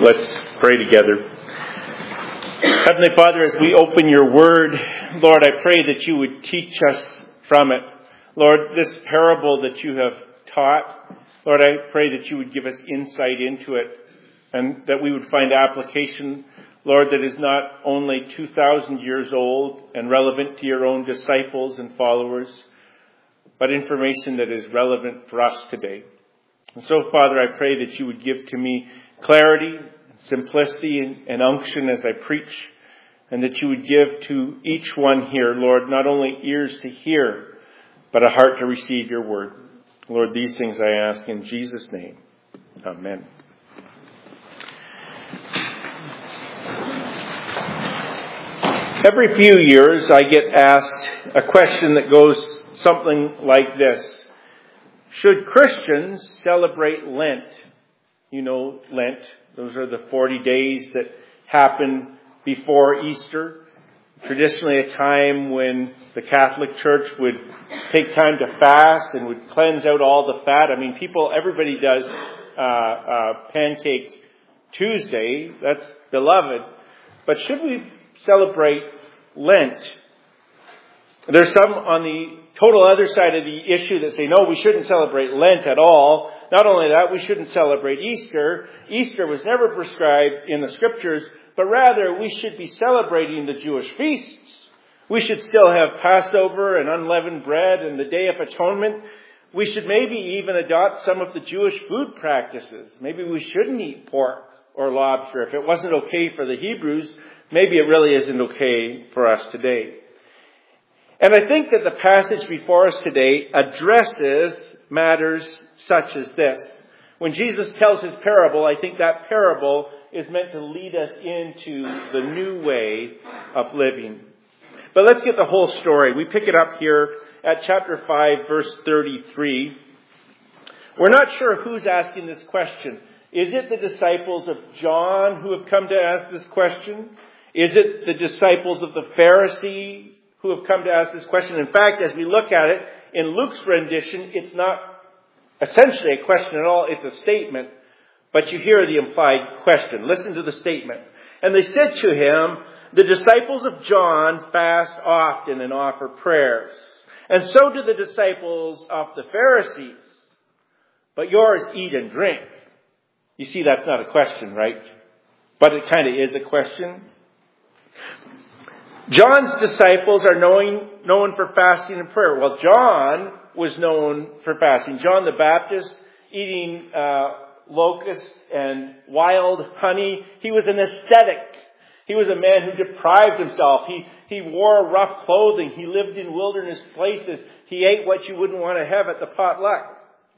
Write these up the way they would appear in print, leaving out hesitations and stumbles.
Let's pray together. Heavenly Father, as we open your word, Lord, I pray that you would teach us from it. Lord, this parable that you have taught, Lord, I pray that you would give us insight into it and that we would find application, Lord, that is not only 2,000 years old and relevant to your own disciples and followers, but information that is relevant for us today. And so, Father, I pray that you would give to me clarity, simplicity, and unction as I preach, and that you would give to each one here, Lord, not only ears to hear, but a heart to receive your word. Lord, these things I ask in Jesus' name. Amen. Every few years I get asked a question that goes something like this. Should Christians celebrate Lent? You know, Lent, those are the 40 days that happen before Easter. Traditionally a time when the Catholic Church would take time to fast and would cleanse out all the fat. I mean, everybody does Pancake Tuesday. That's beloved. But should we celebrate Lent? There's some on the total other side of the issue that say, no, we shouldn't celebrate Lent at all. Not only that, we shouldn't celebrate Easter. Easter was never prescribed in the scriptures, but rather we should be celebrating the Jewish feasts. We should still have Passover and unleavened bread and the Day of Atonement. We should maybe even adopt some of the Jewish food practices. Maybe we shouldn't eat pork or lobster. If it wasn't okay for the Hebrews, maybe it really isn't okay for us today. And I think that the passage before us today addresses matters such as this. When Jesus tells his parable, I think that parable is meant to lead us into the new way of living. But let's get the whole story. We pick it up here at chapter 5, verse 33. We're not sure who's asking this question. Is it the disciples of John who have come to ask this question? Is it the disciples of the Pharisee who have come to ask this question? In fact, as we look at it, in Luke's rendition, it's not essentially a question at all, it's a statement. But you hear the implied question. Listen to the statement. And they said to him, the disciples of John fast often and offer prayers, and so do the disciples of the Pharisees. But yours eat and drink. You see, that's not a question, right? But it kind of is a question. John's disciples are known for fasting and prayer. Well, John was known for fasting. John the Baptist, eating locusts and wild honey. He was an ascetic. He was a man who deprived himself. He wore rough clothing. He lived in wilderness places. He ate what you wouldn't want to have at the potluck.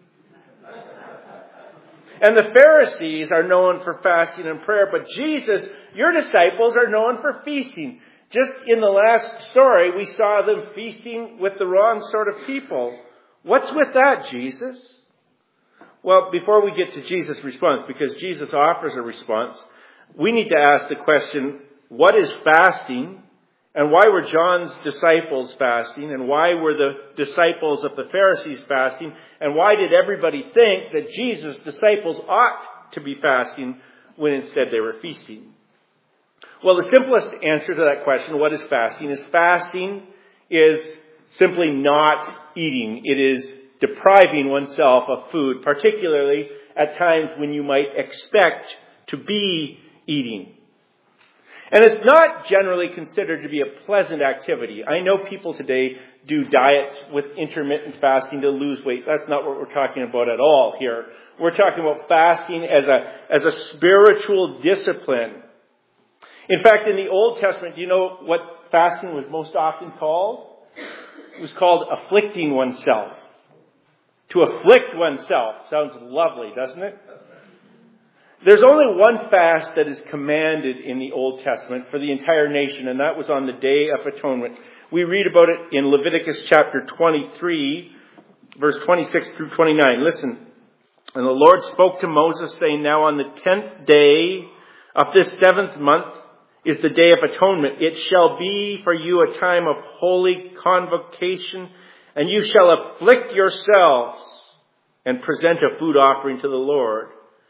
And the Pharisees are known for fasting and prayer. But Jesus, your disciples, are known for feasting. Just in the last story, we saw them feasting with the wrong sort of people. What's with that, Jesus? Well, before we get to Jesus' response, because Jesus offers a response, we need to ask the question, what is fasting? And why were John's disciples fasting? And why were the disciples of the Pharisees fasting? And why did everybody think that Jesus' disciples ought to be fasting when instead they were feasting? Well, the simplest answer to that question, what is fasting is simply not eating. It is depriving oneself of food, particularly at times when you might expect to be eating. And it's not generally considered to be a pleasant activity. I know people today do diets with intermittent fasting to lose weight. That's not what we're talking about at all here. We're talking about fasting as a spiritual discipline. In fact, in the Old Testament, do you know what fasting was most often called? It was called afflicting oneself. To afflict oneself. Sounds lovely, doesn't it? There's only one fast that is commanded in the Old Testament for the entire nation, and that was on the Day of Atonement. We read about it in Leviticus chapter 23, verse 26 through 29. Listen. And the Lord spoke to Moses, saying, now on the 10th day of this 7th month, is the Day of Atonement. It shall be for you a time of holy convocation, and you shall afflict yourselves and present a food offering to the Lord.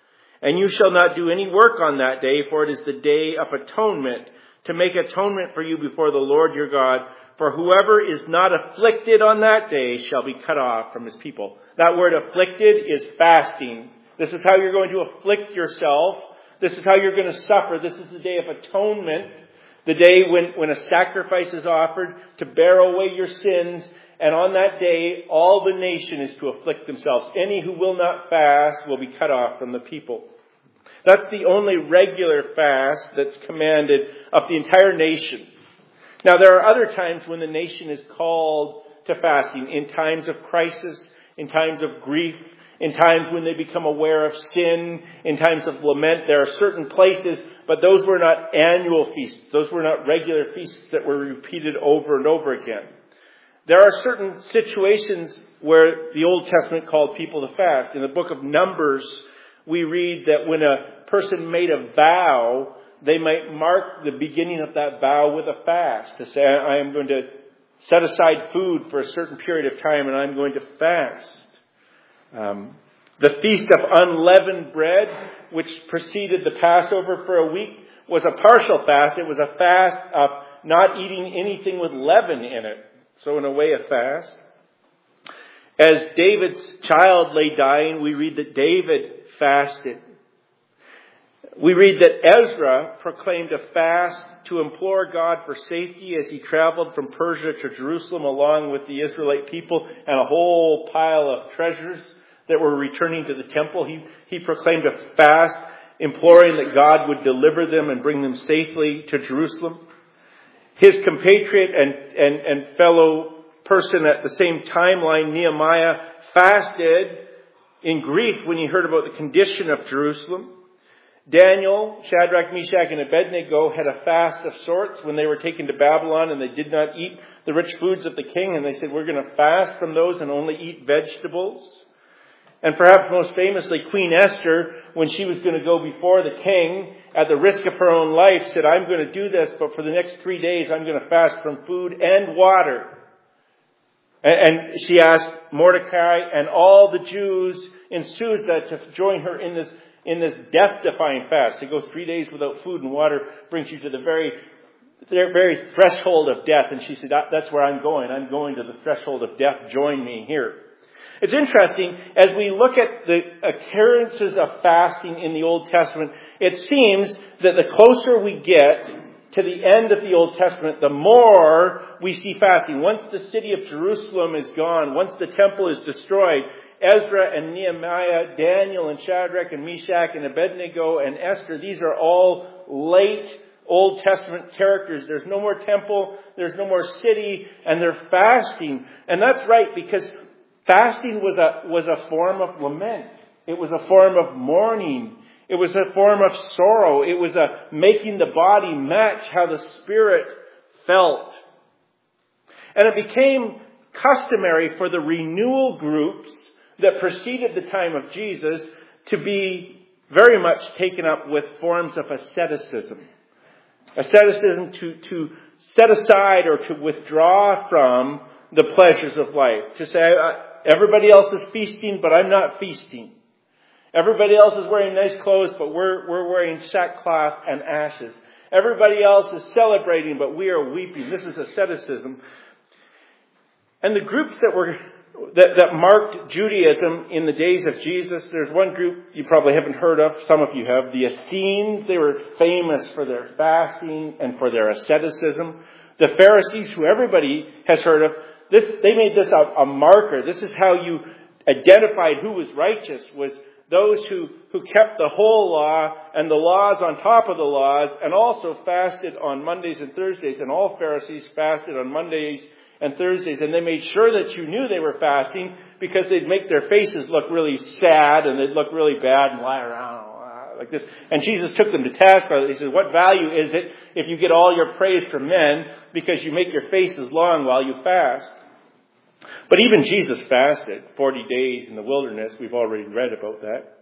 And you shall not do any work on that day, for it is the day of atonement, to make atonement for you before the Lord your God. For whoever is not afflicted on that day shall be cut off from his people. That word afflicted is fasting. This is how you're going to afflict yourself. This is how you're going to suffer. This is the day of atonement. The day when a sacrifice is offered to bear away your sins. And on that day, all the nation is to afflict themselves. Any who will not fast will be cut off from the people. That's the only regular fast that's commanded of the entire nation. Now, there are other times when the nation is called to fasting. In times of crisis, in times of grief, in times when they become aware of sin, in times of lament. There are certain places, but those were not annual feasts. Those were not regular feasts that were repeated over and over again. There are certain situations where the Old Testament called people to fast. In the book of Numbers, we read that when a person made a vow, they might mark the beginning of that vow with a fast. To say, I am going to set aside food for a certain period of time and I'm going to fast. The Feast of Unleavened Bread, which preceded the Passover for a week, was a partial fast. It was a fast of not eating anything with leaven in it. So in a way, a fast. As David's child lay dying, we read that David fasted. We read that Ezra proclaimed a fast to implore God for safety as he traveled from Persia to Jerusalem along with the Israelite people and a whole pile of treasures that were returning to the temple. He proclaimed a fast, imploring that God would deliver them and bring them safely to Jerusalem. His compatriot and fellow person at the same timeline, Nehemiah, fasted in grief when he heard about the condition of Jerusalem. Daniel, Shadrach, Meshach, and Abednego had a fast of sorts when they were taken to Babylon and they did not eat the rich foods of the king. And they said, we're going to fast from those and only eat vegetables. And perhaps most famously, Queen Esther, when she was going to go before the king, at the risk of her own life, said, I'm going to do this, but for the next 3 days, I'm going to fast from food and water. And she asked Mordecai and all the Jews in Susa to join her in this death-defying fast. To go 3 days without food and water brings you to the very threshold of death. And she said, that's where I'm going. I'm going to the threshold of death. Join me here. It's interesting, as we look at the occurrences of fasting in the Old Testament, it seems that the closer we get to the end of the Old Testament, the more we see fasting. Once the city of Jerusalem is gone, once the temple is destroyed, Ezra and Nehemiah, Daniel and Shadrach and Meshach and Abednego and Esther, these are all late Old Testament characters. There's no more temple, there's no more city, and they're fasting. And that's right, because fasting was a form of lament. It was a form of mourning. It was a form of sorrow. It was making the body match how the spirit felt. And it became customary for the renewal groups that preceded the time of Jesus to be very much taken up with forms of asceticism. Asceticism to set aside or to withdraw from the pleasures of life. To say, everybody else is feasting, but I'm not feasting. Everybody else is wearing nice clothes, but we're wearing sackcloth and ashes. Everybody else is celebrating, but we are weeping. This is asceticism. And the groups that marked Judaism in the days of Jesus, there's one group you probably haven't heard of. Some of you have. The Essenes. They were famous for their fasting and for their asceticism. The Pharisees, who everybody has heard of, they made this a marker. This is how you identified who was righteous, was those who kept the whole law and the laws on top of the laws, and also fasted on Mondays and Thursdays. And all Pharisees fasted on Mondays and Thursdays, and they made sure that you knew they were fasting because they'd make their faces look really sad and they'd look really bad and lie around like this. And Jesus took them to task by it. He said, what value is it if you get all your praise from men because you make your faces long while you fast? But even Jesus fasted 40 days in the wilderness. We've already read about that.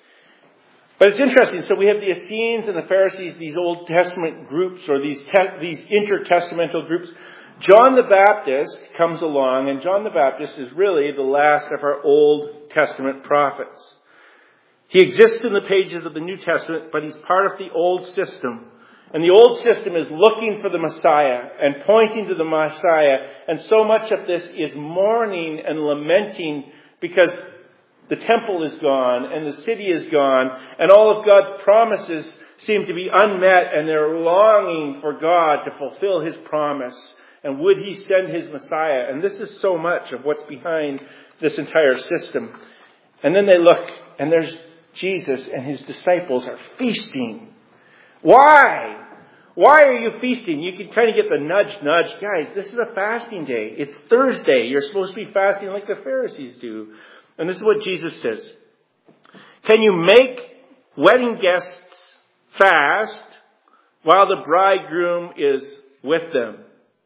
But it's interesting. So we have the Essenes and the Pharisees, these Old Testament groups or these intertestamental groups. John the Baptist comes along, and John the Baptist is really the last of our Old Testament prophets. He exists in the pages of the New Testament, but he's part of the old system. And the old system is looking for the Messiah and pointing to the Messiah. And so much of this is mourning and lamenting because the temple is gone and the city is gone and all of God's promises seem to be unmet, and they're longing for God to fulfill his promise. And would he send his Messiah? And this is so much of what's behind this entire system. And then they look, and there's Jesus and his disciples are feasting. Why? Why are you feasting? You can kind of get the nudge. Guys, this is a fasting day. It's Thursday. You're supposed to be fasting like the Pharisees do. And this is what Jesus says. Can you make wedding guests fast while the bridegroom is with them?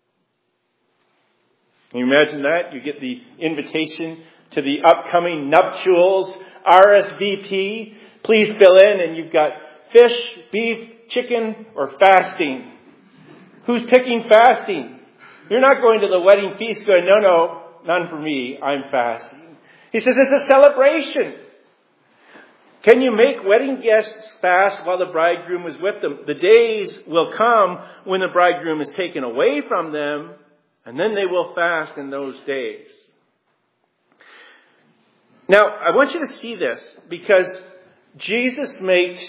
Can you imagine that? You get the invitation to the upcoming nuptials, RSVP. Please fill in, and you've got fish, beef, chicken, or fasting. Who's picking fasting? You're not going to the wedding feast going, no, none for me. I'm fasting. He says it's a celebration. Can you make wedding guests fast while the bridegroom is with them? The days will come when the bridegroom is taken away from them, and then they will fast in those days. Now, I want you to see this because Jesus makes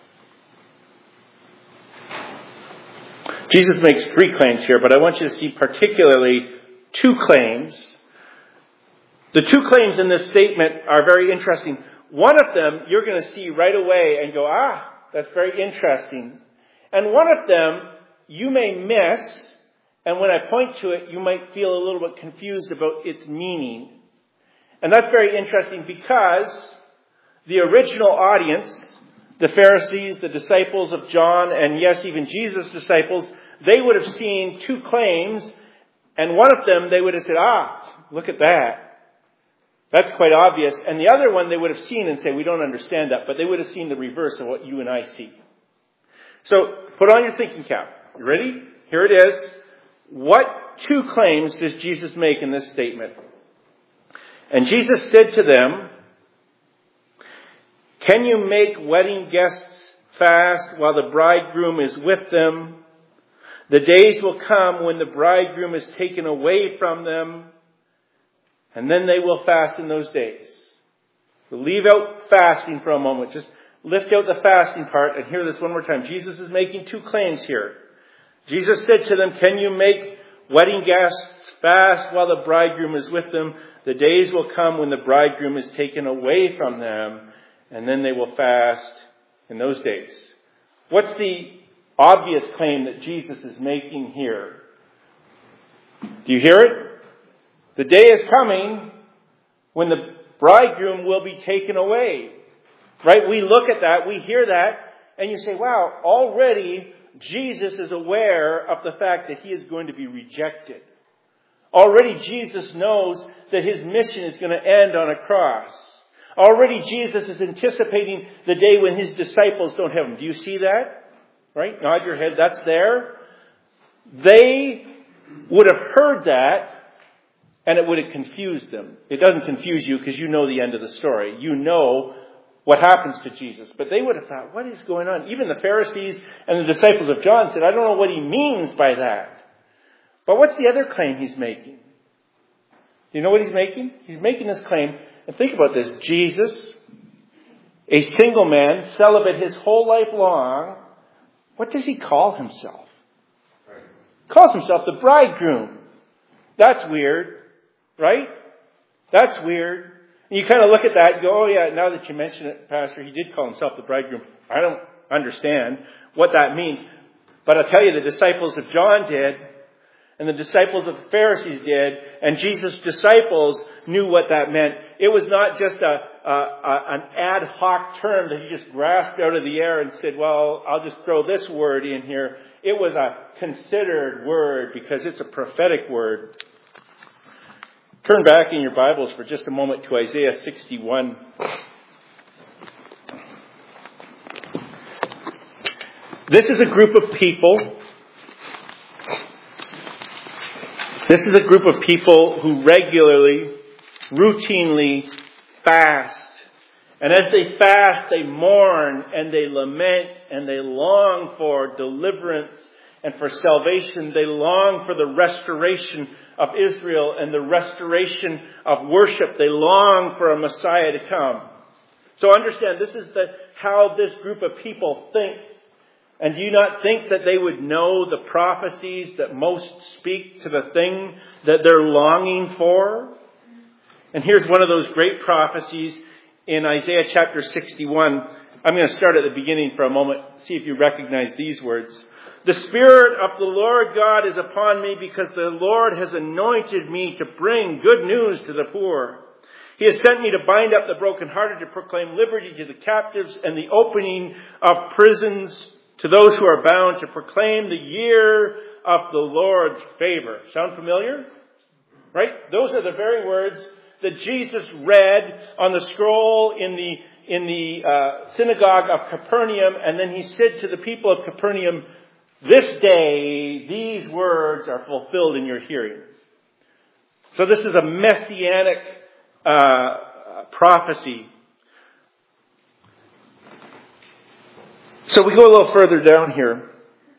three claims here, but I want you to see particularly two claims. The two claims in this statement are very interesting. One of them you're going to see right away and go, that's very interesting. And one of them you may miss, and when I point to it, you might feel a little bit confused about its meaning. And that's very interesting because the original audience, the Pharisees, the disciples of John, and yes, even Jesus' disciples, they would have seen two claims, and one of them they would have said, look at that. That's quite obvious. And the other one they would have seen and say, we don't understand that, but they would have seen the reverse of what you and I see. So, put on your thinking cap. You ready? Here it is. What two claims does Jesus make in this statement? And Jesus said to them, can you make wedding guests fast while the bridegroom is with them? The days will come when the bridegroom is taken away from them, and then they will fast in those days. We'll leave out fasting for a moment. Just lift out the fasting part and hear this one more time. Jesus is making two claims here. Jesus said to them, can you make wedding guests fast while the bridegroom is with them? The days will come when the bridegroom is taken away from them, and then they will fast in those days. What's the obvious claim that Jesus is making here? Do you hear it? The day is coming when the bridegroom will be taken away. Right? We look at that, we hear that, and you say, wow, already Jesus is aware of the fact that he is going to be rejected. Already Jesus knows that his mission is going to end on a cross. Already Jesus is anticipating the day when his disciples don't have him. Do you see that? Right? Nod your head. That's there. They would have heard that, and it would have confused them. It doesn't confuse you because you know the end of the story. You know what happens to Jesus. But they would have thought, what is going on? Even the Pharisees and the disciples of John said, I don't know what he means by that. But what's the other claim he's making? Do you know what he's making? He's making this claim, and think about this. Jesus, a single man, celibate his whole life long, what does he call himself? He calls himself the bridegroom. That's weird, right? That's weird. And you kind of look at that and go, oh yeah, now that you mention it, Pastor, he did call himself the bridegroom. I don't understand what that means. But I'll tell you, the disciples of John did, and the disciples of the Pharisees did, and Jesus' disciples knew what that meant. It was not just an ad hoc term that he just grasped out of the air and said, well, I'll just throw this word in here. It was a considered word because it's a prophetic word. Turn back in your Bibles for just a moment to Isaiah 61. This is a group of people. This is a group of people who regularly, routinely fast And as they fast, they mourn and they lament and they long for deliverance and for salvation. They long for the restoration of Israel and the restoration of worship. They long for a Messiah to come. So understand, this is how this group of people think. And do you not think that they would know the prophecies that most speak to the thing that they're longing for? And here's one of those great prophecies in Isaiah chapter 61. I'm going to start at the beginning for a moment, see if you recognize these words. The Spirit of the Lord God is upon me because the Lord has anointed me to bring good news to the poor. He has sent me to bind up the brokenhearted, to proclaim liberty to the captives and the opening of prisons to those who are bound, to proclaim the year of the Lord's favor. Sound familiar? Right? Those are the very words that Jesus read on the scroll in the synagogue of Capernaum, and then he said to the people of Capernaum, "This day these words are fulfilled in your hearing." So this is a messianic prophecy. So we go a little further down here.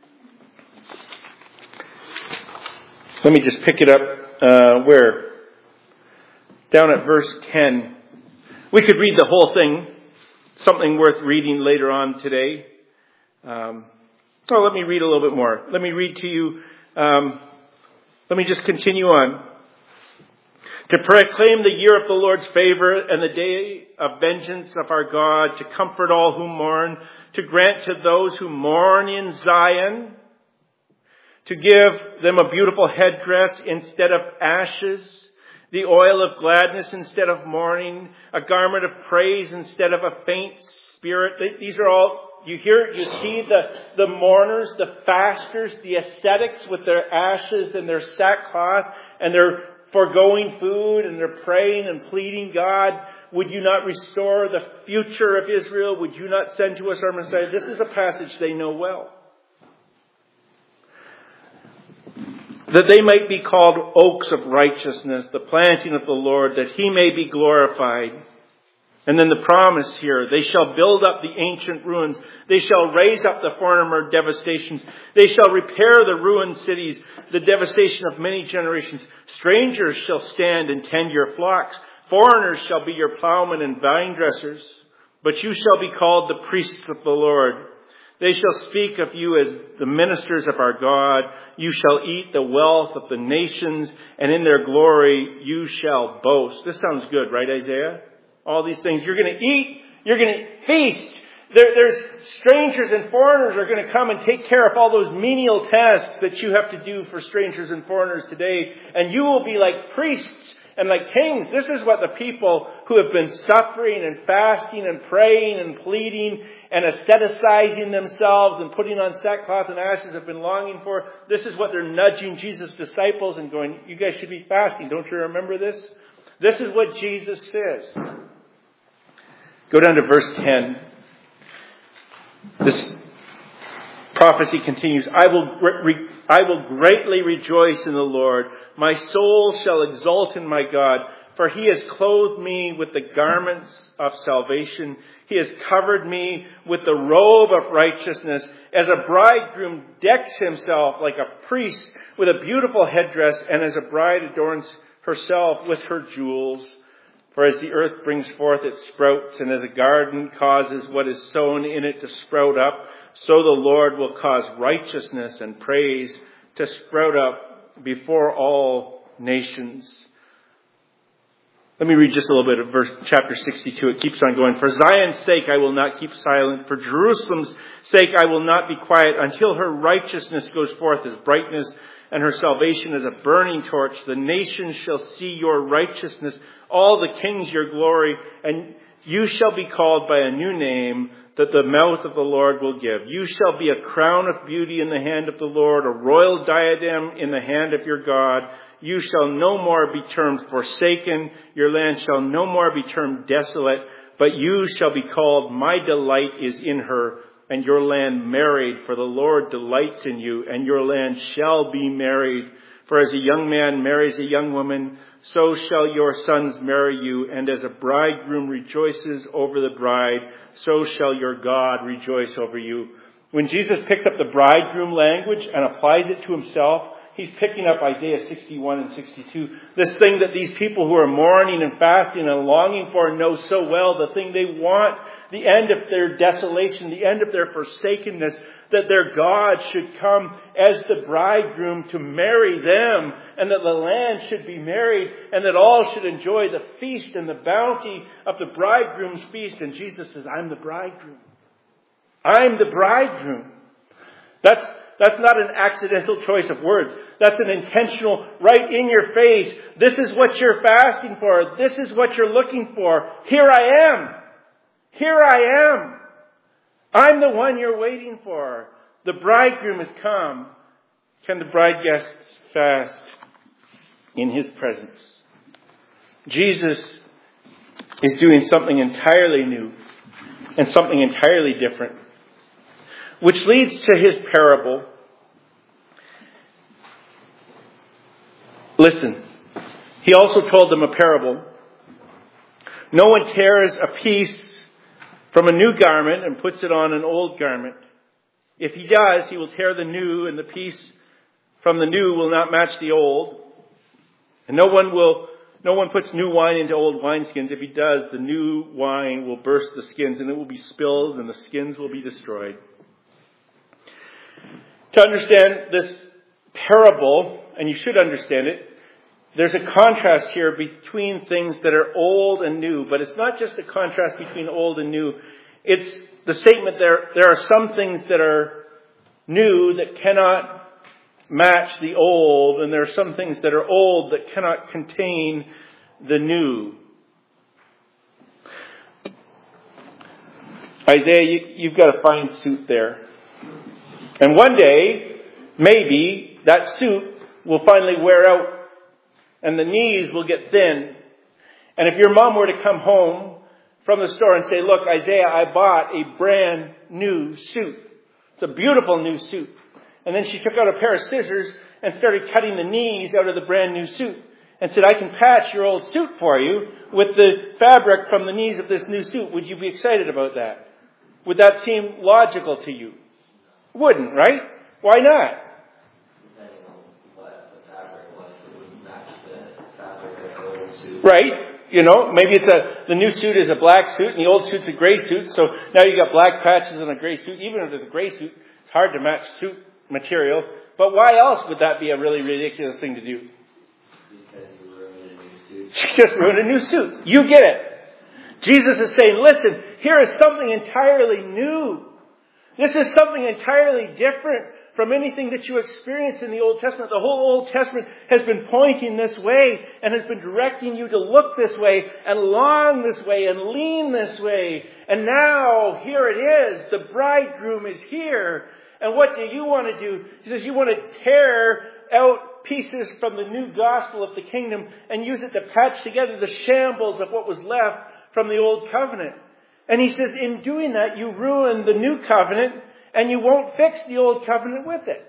Let me just pick it up where? Down at verse 10. We could read the whole thing. Something worth reading later on today. Let me read a little bit more. Let me read to you. Let me just continue on. To proclaim the year of the Lord's favor and the day of vengeance of our God, to comfort all who mourn, to grant to those who mourn in Zion, to give them a beautiful headdress instead of ashes, the oil of gladness instead of mourning, a garment of praise instead of a faint spirit. These are all, you see the mourners, the fasters, the ascetics with their ashes and their sackcloth, and they're foregoing food, and they're praying and pleading, "God, would you not restore the future of Israel? Would you not send to us our Messiah?" This is a passage they know well. That they might be called oaks of righteousness, the planting of the Lord, that he may be glorified. And then the promise here, they shall build up the ancient ruins. They shall raise up the former devastations. They shall repair the ruined cities, the devastation of many generations. Strangers shall stand and tend your flocks. Foreigners shall be your plowmen and vine dressers. But you shall be called the priests of the Lord. They shall speak of you as the ministers of our God. You shall eat the wealth of the nations, and in their glory you shall boast. This sounds good, right, Isaiah? All these things. You're going to eat. You're going to feast. There's strangers and foreigners are going to come and take care of all those menial tasks that you have to do for strangers and foreigners today. And you will be like priests and like kings. This is what the people who have been suffering and fasting and praying and pleading and asceticizing themselves and putting on sackcloth and ashes have been longing for. This is what they're nudging Jesus' disciples and going, "You guys should be fasting. Don't you remember this?" This is what Jesus says. Go down to verse 10. This prophecy continues. I will greatly rejoice in the Lord. My soul shall exult in my God, for he has clothed me with the garments of salvation. He has covered me with the robe of righteousness, as a bridegroom decks himself like a priest with a beautiful headdress, and as a bride adorns herself with her jewels. For as the earth brings forth its sprouts, and as a garden causes what is sown in it to sprout up, so the Lord will cause righteousness and praise to sprout up before all nations. Let me read just a little bit of chapter 62. It keeps on going. For Zion's sake I will not keep silent. For Jerusalem's sake I will not be quiet until her righteousness goes forth as brightness and her salvation as a burning torch. The nations shall see your righteousness, all the kings your glory, and you shall be called by a new name that the mouth of the Lord will give. You shall be a crown of beauty in the hand of the Lord, a royal diadem in the hand of your God. You shall no more be termed forsaken. Your land shall no more be termed desolate, but you shall be called, my delight is in her, and your land married, for the Lord delights in you, and your land shall be married. For as a young man marries a young woman, so shall your sons marry you. And as a bridegroom rejoices over the bride, so shall your God rejoice over you. When Jesus picks up the bridegroom language and applies it to himself, he's picking up Isaiah 61 and 62. This thing that these people who are mourning and fasting and longing for know so well, the thing they want, the end of their desolation, the end of their forsakenness, that their God should come as the bridegroom to marry them, and that the land should be married, and that all should enjoy the feast and the bounty of the bridegroom's feast. And Jesus says, I'm the bridegroom. I'm the bridegroom. That's not an accidental choice of words. That's an intentional, right in your face. This is what you're fasting for. This is what you're looking for. Here I am. Here I am. I'm the one you're waiting for. The bridegroom has come. Can the bride guests fast in his presence? Jesus is doing something entirely new and something entirely different, which leads to his parable. Listen, he also told them a parable. No one tears a piece from a new garment and puts it on an old garment. If he does, he will tear the new, and the piece from the new will not match the old. And no one puts new wine into old wineskins. If he does, the new wine will burst the skins, and it will be spilled, and the skins will be destroyed. To understand this parable, and you should understand it, there's a contrast here between things that are old and new. But it's not just a contrast between old and new. It's the statement there are some things that are new that cannot match the old, and there are some things that are old that cannot contain the new. Isaiah, you've got a fine suit there. And one day, maybe, that suit will finally wear out and the knees will get thin. And if your mom were to come home from the store and say, look, Isaiah, I bought a brand new suit. It's a beautiful new suit. And then she took out a pair of scissors and started cutting the knees out of the brand new suit and said, I can patch your old suit for you with the fabric from the knees of this new suit. Would you be excited about that? Would that seem logical to you? Wouldn't, right? Why not? Depending on what the fabric was, it wouldn't match the fabric of the old suit. Right? You know, maybe the new suit is a black suit and the old suit's a gray suit. So now you got black patches on a gray suit. Even if it's a gray suit, it's hard to match suit material. But why else would that be a really ridiculous thing to do? Because you ruined a new suit. She just ruined a new suit. You get it. Jesus is saying, listen, here is something entirely new. This is something entirely different from anything that you experienced in the Old Testament. The whole Old Testament has been pointing this way and has been directing you to look this way and long this way and lean this way. And now, here it is. The bridegroom is here. And what do you want to do? He says you want to tear out pieces from the new gospel of the kingdom and use it to patch together the shambles of what was left from the old covenant. And he says, in doing that, you ruin the new covenant and you won't fix the old covenant with it.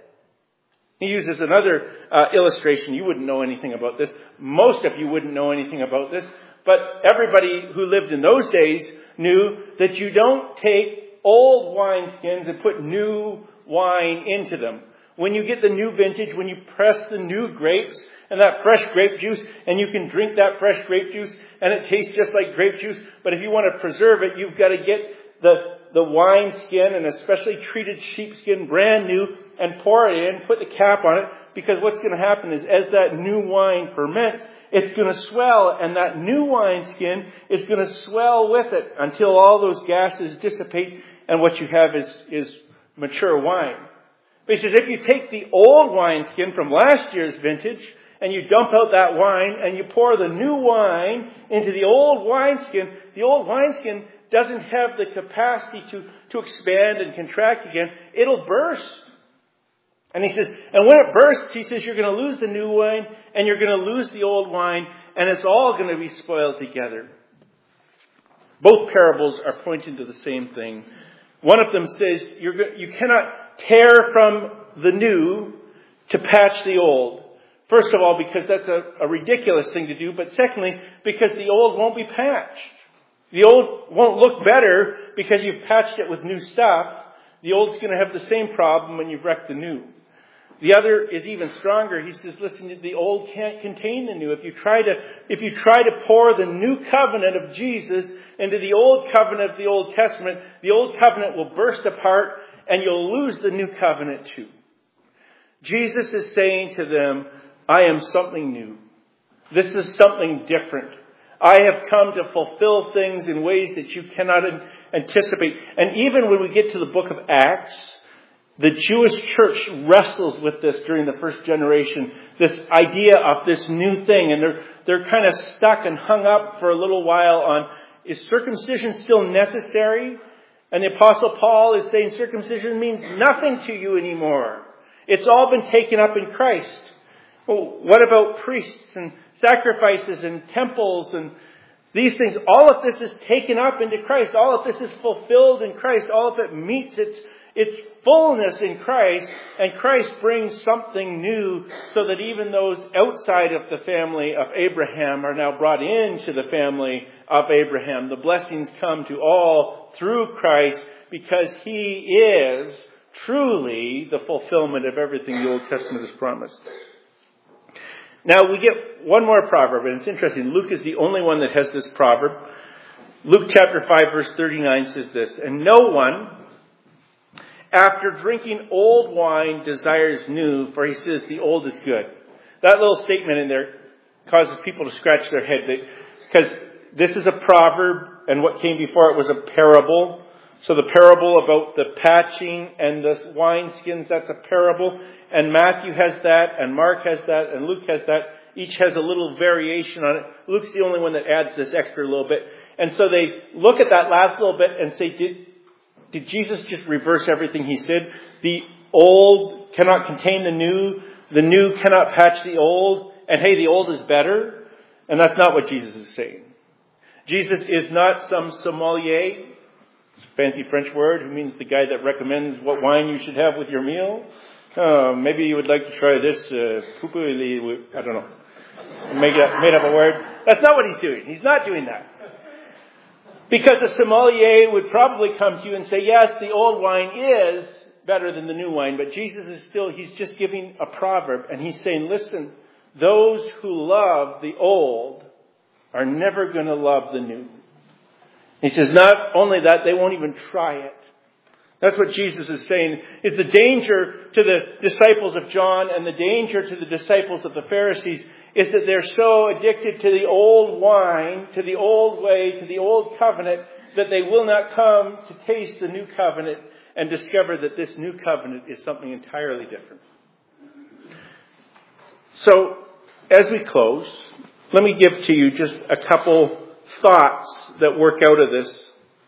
He uses another illustration. You wouldn't know anything about this. Most of you wouldn't know anything about this. But everybody who lived in those days knew that you don't take old wineskins and put new wine into them. When you get the new vintage, when you press the new grapes and that fresh grape juice, and you can drink that fresh grape juice, and it tastes just like grape juice, but if you want to preserve it, you've got to get the wine skin, and especially treated sheepskin, brand new, and pour it in, put the cap on it, because what's going to happen is as that new wine ferments, it's going to swell, and that new wine skin is going to swell with it until all those gases dissipate, and what you have is mature wine. But he says, if you take the old wineskin from last year's vintage and you dump out that wine and you pour the new wine into the old wineskin doesn't have the capacity to expand and contract again. It'll burst. And he says, and when it bursts, he says, you're going to lose the new wine and you're going to lose the old wine, and it's all going to be spoiled together. Both parables are pointing to the same thing. One of them says, you cannot tear from the new to patch the old. First of all, because that's a ridiculous thing to do. But secondly, because the old won't be patched. The old won't look better because you've patched it with new stuff. The old's going to have the same problem when you've wrecked the new. The other is even stronger. He says, listen, the old can't contain the new. If you try to pour the new covenant of Jesus into the old covenant of the Old Testament, the old covenant will burst apart and you'll lose the new covenant too. Jesus is saying to them, I am something new. This is something different. I have come to fulfill things in ways that you cannot anticipate. And even when we get to the book of Acts, the Jewish church wrestles with this during the first generation, this idea of this new thing. And they're kind of stuck and hung up for a little while on, is circumcision still necessary? And the Apostle Paul is saying circumcision means nothing to you anymore. It's all been taken up in Christ. Well, what about priests and sacrifices and temples and these things? All of this is taken up into Christ. All of this is fulfilled in Christ. All of it meets its fullness in Christ. And Christ brings something new so that even those outside of the family of Abraham are now brought into the family of Abraham. The blessings come to all through Christ because He is truly the fulfillment of everything the Old Testament has promised. Now we get one more proverb, and it's interesting. Luke is the only one that has this proverb. Luke chapter 5 verse 39 says this, and no one, after drinking old wine, desires new, for he says the old is good. That little statement in there causes people to scratch their head. Because this is a proverb, and what came before it was a parable. So the parable about the patching and the wineskins, that's a parable. And Matthew has that, and Mark has that, and Luke has that. Each has a little variation on it. Luke's the only one that adds this extra little bit. And so they look at that last little bit and say, did Jesus just reverse everything he said? The old cannot contain the new cannot patch the old, and hey, the old is better? And that's not what Jesus is saying. Jesus is not some sommelier, fancy French word, who means the guy that recommends what wine you should have with your meal. Maybe you would like to try this, I don't know. Made up a word. That's not what he's doing. He's not doing that. Because a sommelier would probably come to you and say, yes, the old wine is better than the new wine. But Jesus he's just giving a proverb. And he's saying, listen, those who love the old are never going to love the new. He says, not only that, they won't even try it. That's what Jesus is saying, is the danger to the disciples of John and the danger to the disciples of the Pharisees is that they're so addicted to the old wine, to the old way, to the old covenant, that they will not come to taste the new covenant and discover that this new covenant is something entirely different. So, as we close, let me give to you just a couple thoughts that work out of this.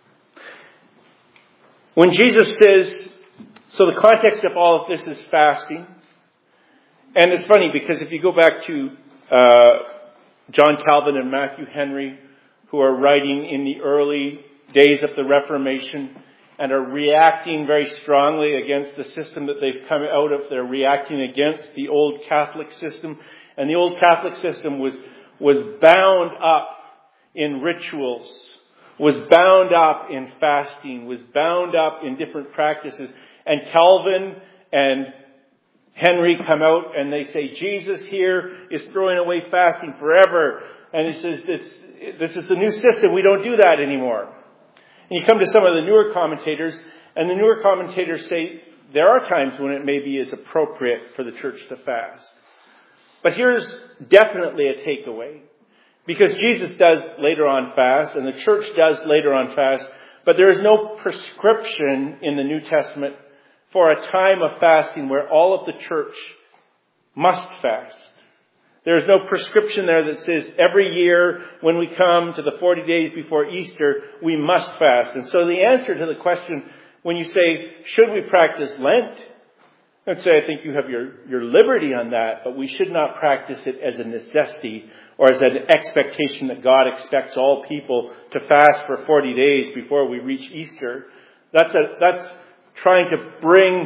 When Jesus says, so the context of all of this is fasting. And it's funny because if you go back to John Calvin and Matthew Henry, who are writing in the early days of the Reformation and are reacting very strongly against the system that they've come out of. They're reacting against the old Catholic system. And the old Catholic system was bound up in rituals, was bound up in fasting, was bound up in different practices. And Calvin and Henry come out and they say, Jesus here is throwing away fasting forever. And he says, this is the new system. We don't do that anymore. And you come to some of the newer commentators, and the newer commentators say there are times when it maybe is appropriate for the church to fast. But here's definitely a takeaway. Because Jesus does later on fast, and the church does later on fast, but there is no prescription in the New Testament for a time of fasting where all of the church must fast. There is no prescription there that says every year when we come to the 40 days before Easter, we must fast. And so the answer to the question, when you say, should we practice Lent? I'd say, I think you have your liberty on that, but we should not practice it as a necessity or as an expectation that God expects all people to fast for 40 days before we reach Easter. That's trying to bring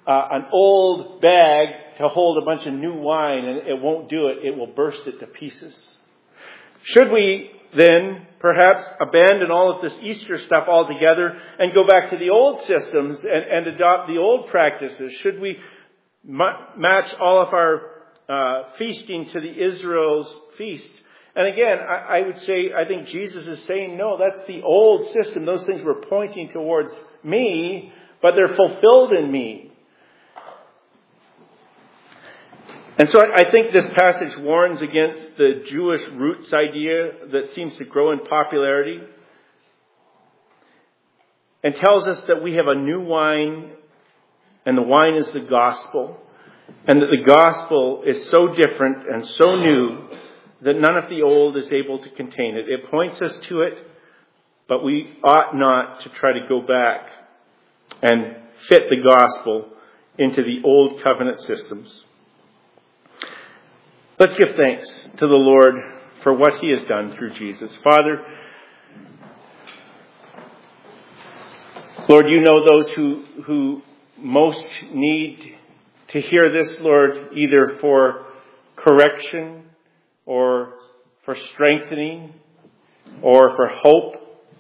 an old bag to hold a bunch of new wine, and it won't do it. It will burst it to pieces. Should we then perhaps abandon all of this Easter stuff altogether and go back to the old systems and adopt the old practices? Should we match all of our feasting to the Israel's feast? And again, I would say, I think Jesus is saying, no, that's the old system. Those things were pointing towards me, but they're fulfilled in me. And so I think this passage warns against the Jewish roots idea that seems to grow in popularity, and tells us that we have a new wine, and the wine is the gospel, and that the gospel is so different and so new that none of the old is able to contain it. It points us to it, but we ought not to try to go back and fit the gospel into the old covenant systems. Let's give thanks to the Lord for what He has done through Jesus. Father, Lord, you know those who most need to hear this, Lord, either for correction or for strengthening or for hope.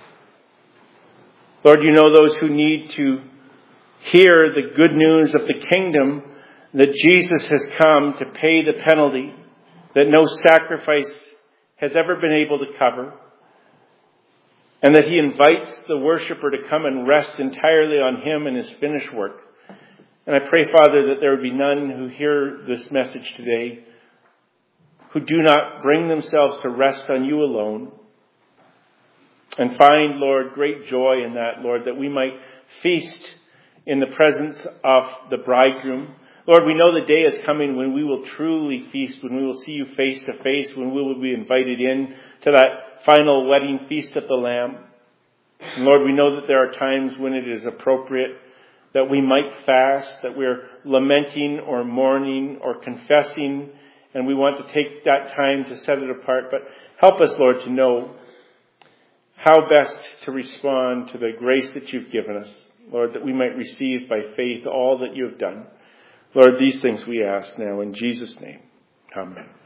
Lord, you know those who need to hear the good news of the kingdom, that Jesus has come to pay the penalty that no sacrifice has ever been able to cover, and that He invites the worshiper to come and rest entirely on Him and His finished work. And I pray, Father, that there would be none who hear this message today who do not bring themselves to rest on You alone, and find, Lord, great joy in that, Lord, that we might feast in the presence of the bridegroom. Lord, we know the day is coming when we will truly feast, when we will see You face to face, when we will be invited in to that final wedding feast of the Lamb. And Lord, we know that there are times when it is appropriate that we might fast, that we're lamenting or mourning or confessing, and we want to take that time to set it apart. But help us, Lord, to know how best to respond to the grace that You've given us, Lord, that we might receive by faith all that You have done. Lord, these things we ask now in Jesus' name. Amen.